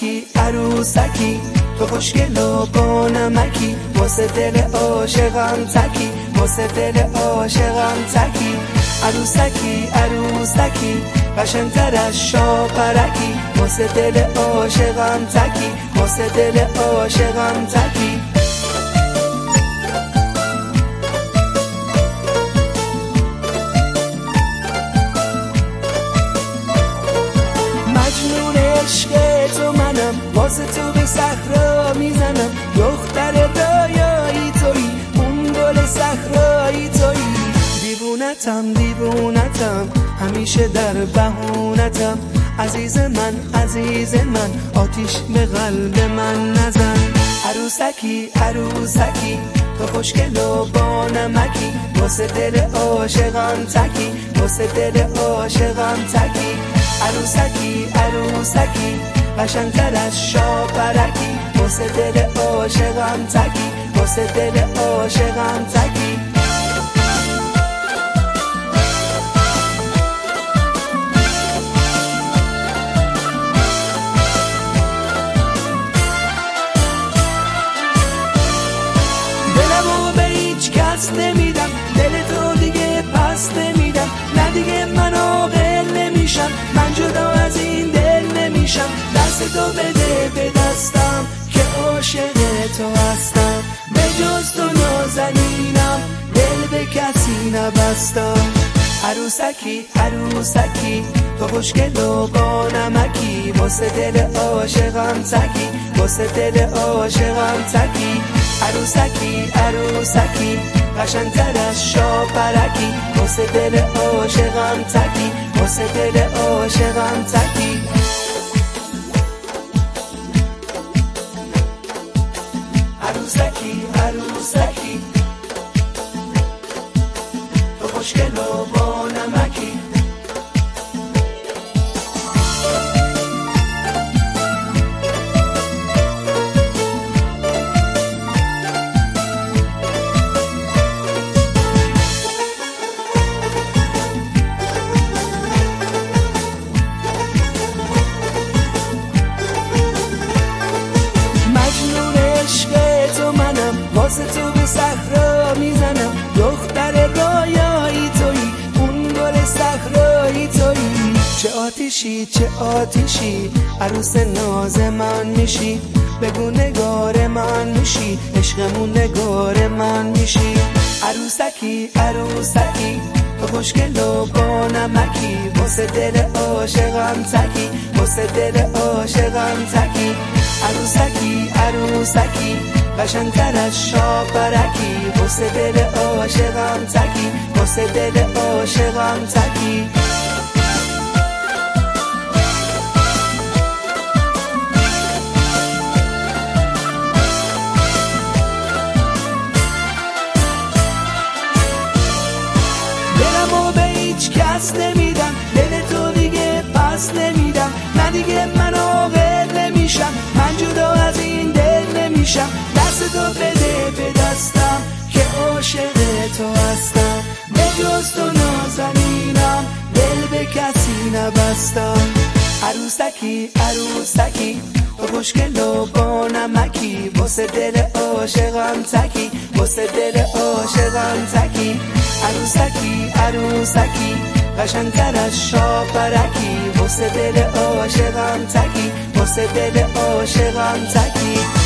عروسکی عروسکی تو خوشگل و با نمکی واسه دل عاشقم تکی واسه دل عاشقم تکی عروسکی عروسکی قشنگتر از شاپرکی واسه دل عاشقم تکی واسه دل عاشقم تکی مجنون عشق تو منم واسه تو به صحرا میزنم دختر رویایی تویی اون گل صحرایی تویی دیوونتم دیوونتم همیشه در بهونتم عزیز من آتیش به قلب من نزن عروسکی عروسکی تو خوشگل و با نمکی واسه دل عاشقم تکی واسه دل عاشقم تکی عروسکی عروسکی قشنگتر از شاپرکی واسه دل عاشقم تکی واسه دل عاشقم تکی دلمو به هیچ کس نمیدم دل تو دیگه پس نمیدم نه دیگه منو قل نمیشم من جدا از این دل نمیشم دست تو بده به دستم که عاشق تو هستم به جز تو نازنینم دل به کسی نبستم عروسکی عروسکی تو خوشگل و با نمکی واسه دل عاشقم تکی واسه دل عاشقم تکی عروسکی عروسکی قشنگتر از شاپرکی واسه دل عاشقم تکی واسه دل عاشقم تکی عروسکی عروسکی تو خوشگل و با نمکی واسه تو به صحرا میزنم دختر رویایی تویی اون گل صحرایی تویی چه آتیشی چه آتیشی عروس ناز من میشی بگو نگار من میشی عشقمون نگار من میشی عروسکی عروسکی تو خوشگل و با نمکی واسه دل عاشقم تکی واسه دل عاشقم تکی عروسکی عروسکی قشنگتر از شاپرکی واسه دل عاشقم تکی واسه دل عاشقم تکی دلمو به هیچ کس نمیدم دل تو دیگه پس نمیدم نه دیگه منو قل نمیشم من جدا از این دل نمیشم دست تو بده به دستم که عاشق تو هستم به جز تو نازنینم دل به کسی نبستم عروسکی عروسکی تو خوشگل و با نمکی واسه دل عاشقم تکی واسه دل عاشقم تکی عروسکی عروسکی قشنگتر از شاپرکی واسه دل عاشقم تکی واسه دل عاشقم تکی